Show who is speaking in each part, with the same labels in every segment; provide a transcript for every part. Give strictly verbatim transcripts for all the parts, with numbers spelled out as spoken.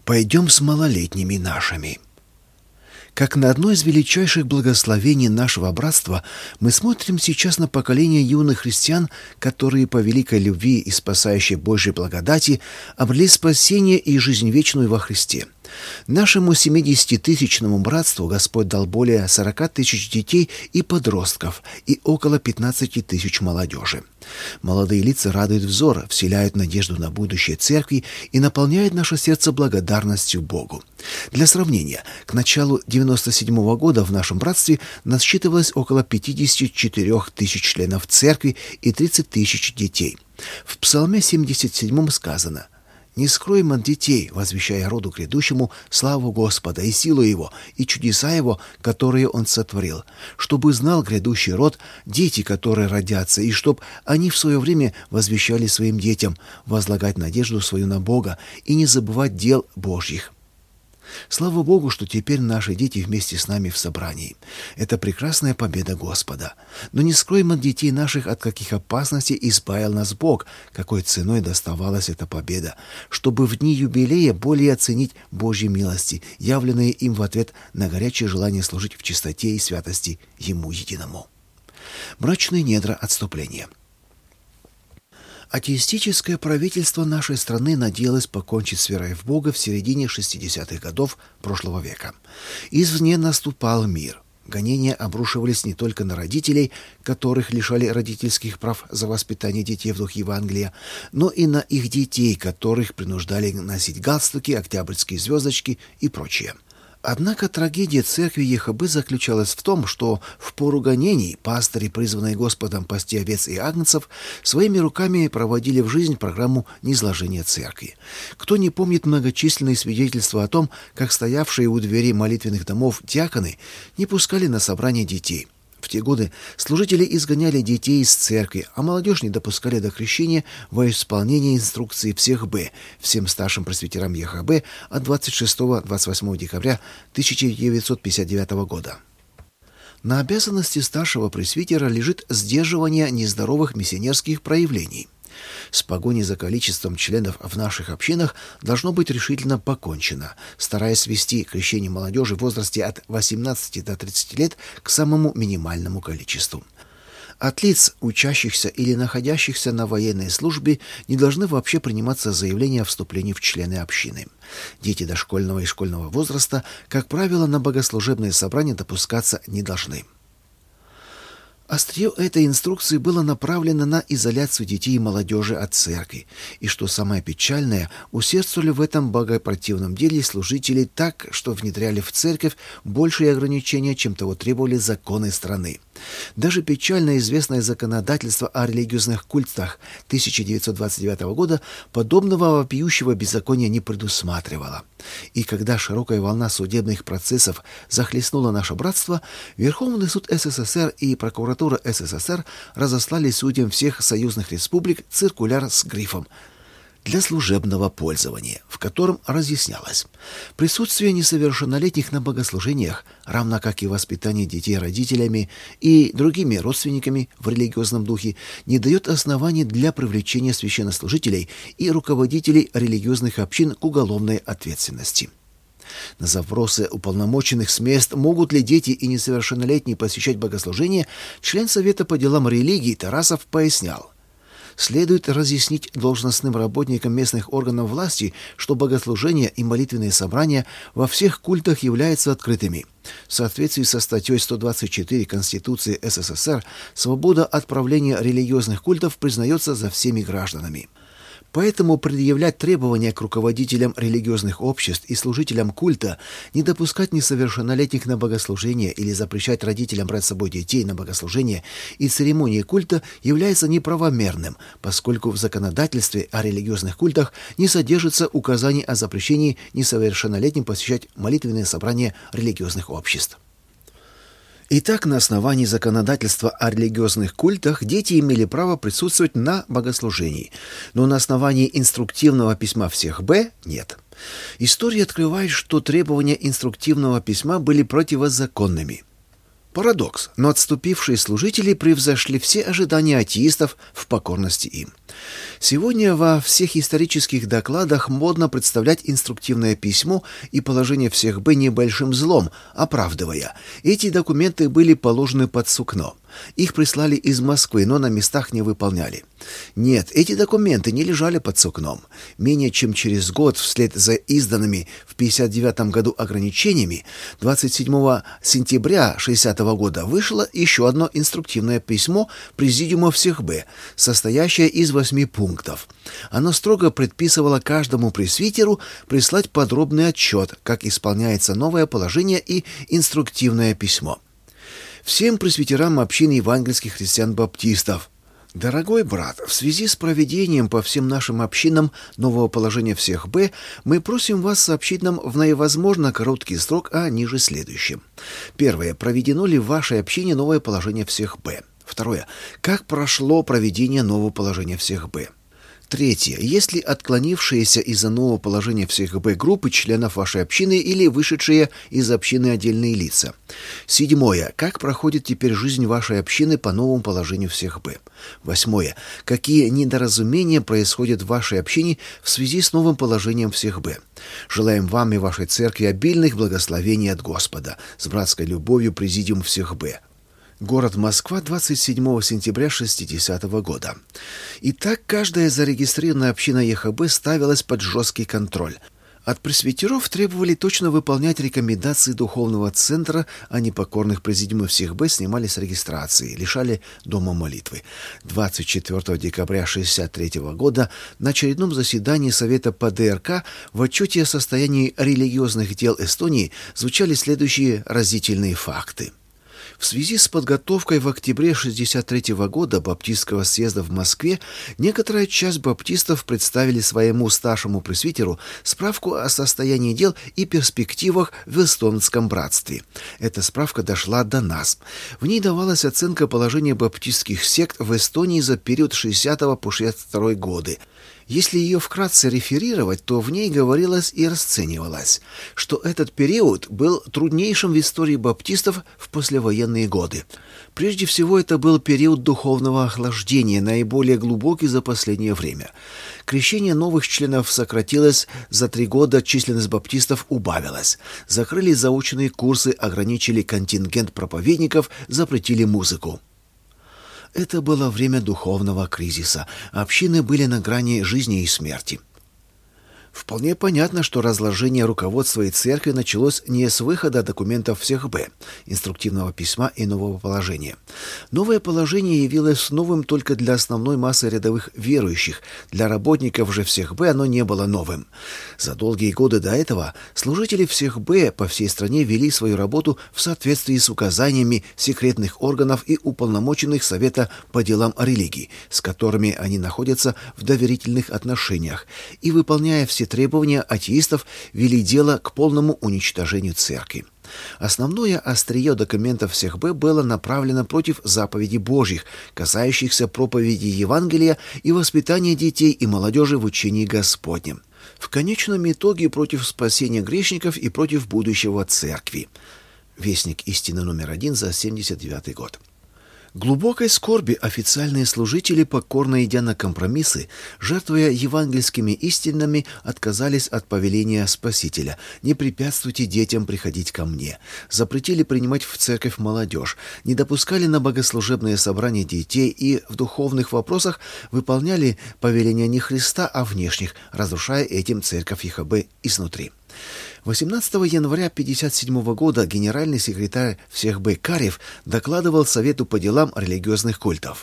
Speaker 1: Пойдем с малолетними нашими. Как на одно из величайших благословений нашего братства, мы смотрим сейчас на поколение юных христиан, которые по великой любви и спасающей Божьей благодати обрели спасение и жизнь вечную во Христе. Нашему семидесятитысячному братству Господь дал более сорока тысяч детей и подростков и около пятнадцати тысяч молодежи. Молодые лица радуют взор, вселяют надежду на будущее церкви и наполняют наше сердце благодарностью Богу. Для сравнения, к началу девяносто седьмого года в нашем братстве насчитывалось около пятидесяти четырёх тысяч членов церкви и тридцати тысяч детей. В Псалме семьдесят седьмом сказано: «Не скроем от детей, возвещая роду грядущему славу Господа и силу Его, и чудеса Его, которые Он сотворил, чтобы знал грядущий род, дети, которые родятся, и чтоб они в свое время возвещали своим детям, возлагать надежду свою на Бога и не забывать дел Божьих». Слава Богу, что теперь наши дети вместе с нами в собрании. Это прекрасная победа Господа. Но не скроем от детей наших, от каких опасностей избавил нас Бог, какой ценой доставалась эта победа, чтобы в дни юбилея более оценить Божьи милости, явленные им в ответ на горячее желание служить в чистоте и святости Ему единому. Мрачные недра отступления. Атеистическое правительство нашей страны надеялось покончить с верой в Бога в середине шестидесятых годов прошлого века. Извне наступал мир. Гонения обрушивались не только на родителей, которых лишали родительских прав за воспитание детей в духе Евангелия, но и на их детей, которых принуждали носить галстуки, октябрьские звездочки и прочее. Однако трагедия церкви ЕХБ заключалась в том, что в пору гонений пастыри, призванные Господом пасти овец и агнцев, своими руками проводили в жизнь программу низложения церкви. Кто не помнит многочисленные свидетельства о том, как стоявшие у двери молитвенных домов диаконы не пускали на собрание детей. В те годы служители изгоняли детей из церкви, а молодежь не допускали до крещения во исполнение инструкции всех Б, всем старшим пресвитерам ЕХБ от двадцать шестого — двадцать восьмого декабря тысяча девятьсот пятьдесят девятого года. На обязанности старшего пресвитера лежит сдерживание нездоровых миссионерских проявлений. С погоней за количеством членов в наших общинах должно быть решительно покончено, стараясь свести крещение молодежи в возрасте от восемнадцати до тридцати лет к самому минимальному количеству. От лиц, учащихся или находящихся на военной службе, не должны вообще приниматься заявления о вступлении в члены общины. Дети дошкольного и школьного возраста, как правило, на богослужебные собрания допускаться не должны. Острие этой инструкции было направлено на изоляцию детей и молодежи от церкви. И, что самое печальное, усердствовали в этом богопротивном деле служители так, что внедряли в церковь большие ограничения, чем того требовали законы страны. Даже печально известное законодательство о религиозных культах тысяча девятьсот двадцать девятого года подобного вопиющего беззакония не предусматривало. И когда широкая волна судебных процессов захлестнула наше братство, Верховный суд СССР и прокуратура СССР разослали судьям всех союзных республик циркуляр с грифом «Для служебного пользования», в котором разъяснялось: присутствие несовершеннолетних на богослужениях, равно как и воспитание детей родителями и другими родственниками в религиозном духе, не дает оснований для привлечения священнослужителей и руководителей религиозных общин к уголовной ответственности. На запросы уполномоченных с мест, могут ли дети и несовершеннолетние посещать богослужения, член Совета по делам религии Тарасов пояснял: следует разъяснить должностным работникам местных органов власти, что богослужения и молитвенные собрания во всех культах являются открытыми. В соответствии со статьей сто двадцать четыре Конституции СССР, свобода отправления религиозных культов признается за всеми гражданами. Поэтому предъявлять требования к руководителям религиозных обществ и служителям культа, не допускать несовершеннолетних на богослужение или запрещать родителям брать с собой детей на богослужение и церемонии культа является неправомерным, поскольку в законодательстве о религиозных культах не содержится указаний о запрещении несовершеннолетним посещать молитвенные собрания религиозных обществ. Итак, на основании законодательства о религиозных культах дети имели право присутствовать на богослужении, но на основании инструктивного письма всех Б нет. История открывает, что требования инструктивного письма были противозаконными. Парадокс, но отступившие служители превзошли все ожидания атеистов в покорности им. Сегодня во всех исторических докладах модно представлять инструктивное письмо и положение всех Б небольшим злом, оправдывая. Эти документы были положены под сукно. Их прислали из Москвы, но на местах не выполняли. Нет, эти документы не лежали под сукном. Менее чем через год, вслед за изданными в пятьдесят девятом году ограничениями, двадцать седьмого сентября шестидесятого года вышло еще одно инструктивное письмо Президиума всех Б, состоящее из восьми пунктов. Оно строго предписывало каждому пресвитеру прислать подробный отчет, как исполняется новое положение и инструктивное письмо. Всем пресвитерам общин евангельских христиан-баптистов. Дорогой брат, в связи с проведением по всем нашим общинам нового положения всех Б, мы просим вас сообщить нам в наивозможно короткий срок о ниже следующем. Первое. Проведено ли в вашей общине новое положение всех Б? Второе. Как прошло проведение нового положения всех Б? Третье. Есть ли отклонившиеся из-за нового положения всех Б группы членов вашей общины или вышедшие из общины отдельные лица? Седьмое. Как проходит теперь жизнь вашей общины по новому положению всех Б? Восьмое. Какие недоразумения происходят в вашей общине в связи с новым положением всех Б? Желаем вам и вашей церкви обильных благословений от Господа. С братской любовью, Президиум всех Б. Город Москва, двадцать седьмого сентября шестидесятого года. Итак, каждая зарегистрированная община ЕХБ ставилась под жесткий контроль. От пресвитеров требовали точно выполнять рекомендации духовного центра, а непокорных президиумов всех Б снимали с регистрации, лишали дома молитвы. двадцать четвёртого декабря шестьдесят третьего года на очередном заседании Совета по Д Р К в отчете о состоянии религиозных дел Эстонии звучали следующие разительные факты. В связи с подготовкой в октябре шестьдесят третьего года Баптистского съезда в Москве некоторая часть баптистов представили своему старшему пресвитеру справку о состоянии дел и перспективах в эстонском братстве. Эта справка дошла до нас. В ней давалась оценка положения баптистских сект в Эстонии за период шестидесятого по шестьдесят второй годы. Если ее вкратце реферировать, то в ней говорилось и расценивалось, что этот период был труднейшим в истории баптистов в послевоенные годы. Прежде всего, это был период духовного охлаждения, наиболее глубокий за последнее время. Крещение новых членов сократилось, за три года численность баптистов убавилась. Закрыли заочные курсы, ограничили контингент проповедников, запретили музыку. Это было время духовного кризиса. Общины были на грани жизни и смерти. Вполне понятно, что разложение руководства и церкви началось не с выхода документов всех Б, инструктивного письма и нового положения. Новое положение явилось новым только для основной массы рядовых верующих. Для работников же всех Б оно не было новым. За долгие годы до этого служители всех Б по всей стране вели свою работу в соответствии с указаниями секретных органов и уполномоченных Совета по делам религии, с которыми они находятся в доверительных отношениях, и, выполняя все требования атеистов, вели дело к полному уничтожению церкви. Основное острие документов всех Б было направлено против заповедей Божьих, касающихся проповеди Евангелия и воспитания детей и молодежи в учении Господнем. В конечном итоге против спасения грешников и против будущего церкви. Вестник истины номер один за семьдесят девятый год. Глубокой скорби официальные служители, покорно идя на компромиссы, жертвуя евангельскими истинами, отказались от повеления Спасителя: «Не препятствуйте детям приходить ко мне», запретили принимать в церковь молодежь, не допускали на богослужебные собрания детей и в духовных вопросах выполняли повеления не Христа, а внешних, разрушая этим церковь ЕХБ изнутри. восемнадцатого января пятьдесят седьмого года генеральный секретарь всех Б Карев докладывал Совету по делам религиозных культов.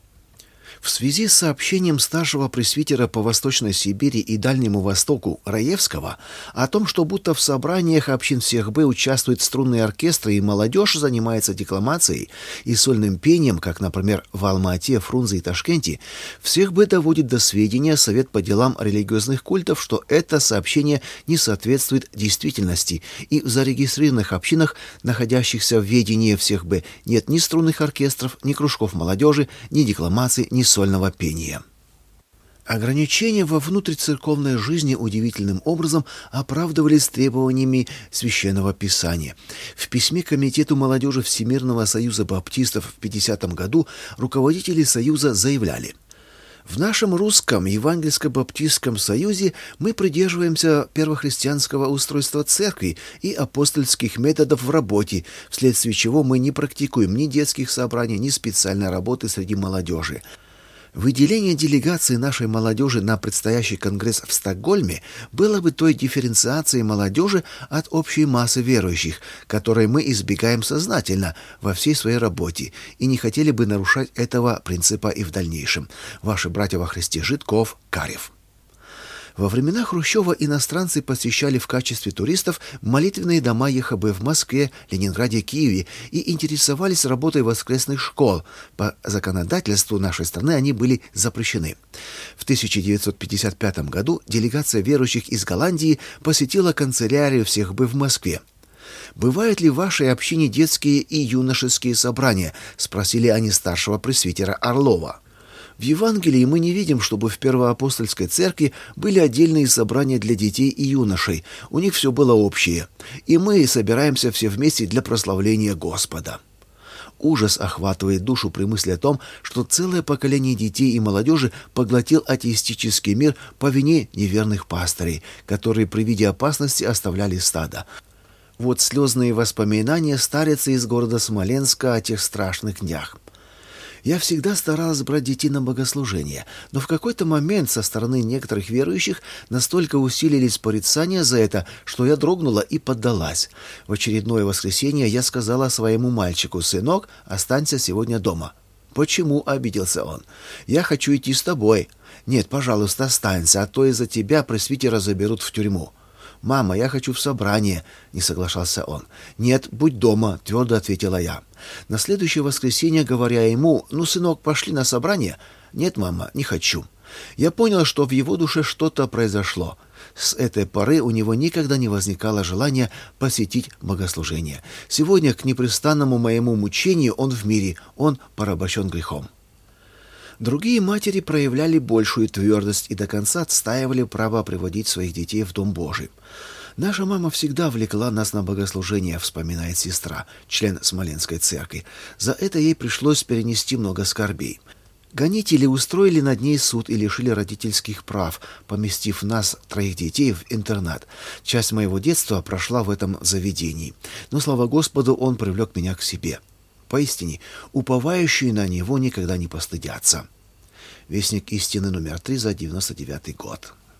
Speaker 1: В связи с сообщением старшего пресвитера по Восточной Сибири и Дальнему Востоку Раевского о том, что будто в собраниях общин всех Б участвуют струнные оркестры и молодежь занимается декламацией и сольным пением, как, например, в Алма-Ате, Фрунзе и Ташкенте, всех Б доводит до сведения Совет по делам религиозных культов, что это сообщение не соответствует действительности, и в зарегистрированных общинах, находящихся в ведении всех Б, нет ни струнных оркестров, ни кружков молодежи, ни декламации, ни сольного пения. Ограничения во внутрицерковной жизни удивительным образом оправдывались требованиями Священного Писания. В письме Комитету молодежи Всемирного союза баптистов в пятидесятом году руководители союза заявляли: В нашем русском евангельско-баптистском союзе мы придерживаемся первохристианского устройства церкви и апостольских методов в работе, вследствие чего мы не практикуем ни детских собраний, ни специальной работы среди молодежи. Выделение делегации нашей молодежи на предстоящий конгресс в Стокгольме было бы той дифференциацией молодежи от общей массы верующих, которой мы избегаем сознательно во всей своей работе и не хотели бы нарушать этого принципа и в дальнейшем. Ваши братья во Христе Житков, Карев. Во времена Хрущева иностранцы посещали в качестве туристов молитвенные дома ЕХБ в Москве, Ленинграде, Киеве и интересовались работой воскресных школ. По законодательству нашей страны они были запрещены. В тысяча девятьсот пятьдесят пятом году делегация верующих из Голландии посетила канцелярию всех бы в Москве. «Бывают ли в вашей общине детские и юношеские собрания?» – спросили они старшего пресвитера Орлова. В Евангелии мы не видим, чтобы в Первоапостольской церкви были отдельные собрания для детей и юношей. У них все было общее. И мы собираемся все вместе для прославления Господа. Ужас охватывает душу при мысли о том, что целое поколение детей и молодежи поглотил атеистический мир по вине неверных пастырей, которые при виде опасности оставляли стадо. Вот слезные воспоминания старицы из города Смоленска о тех страшных днях. Я всегда старалась брать детей на богослужение, но в какой-то момент со стороны некоторых верующих настолько усилились порицания за это, что я дрогнула и поддалась. В очередное воскресенье я сказала своему мальчику: «Сынок, останься сегодня дома». «Почему?» — обиделся он. «Я хочу идти с тобой». «Нет, пожалуйста, останься, а то из-за тебя пресвитера заберут в тюрьму». «Мама, я хочу в собрание», — не соглашался он. «Нет, будь дома», — твердо ответила я. На следующее воскресенье, говоря ему: «Ну, сынок, пошли на собрание». «Нет, мама, не хочу». Я понял, что в его душе что-то произошло. С этой поры у него никогда не возникало желания посетить богослужение. Сегодня, к непрестанному моему мучению, он в мире, он порабощен грехом. Другие матери проявляли большую твердость и до конца отстаивали право приводить своих детей в Дом Божий. «Наша мама всегда влекла нас на богослужение», — вспоминает сестра, член Смоленской церкви. «За это ей пришлось перенести много скорбей. Гонители устроили над ней суд и лишили родительских прав, поместив нас, троих детей, в интернат. Часть моего детства прошла в этом заведении. Но, слава Господу, он привлек меня к себе. Поистине, уповающие на него никогда не постыдятся». Вестник истины номер три за девяносто девятый год.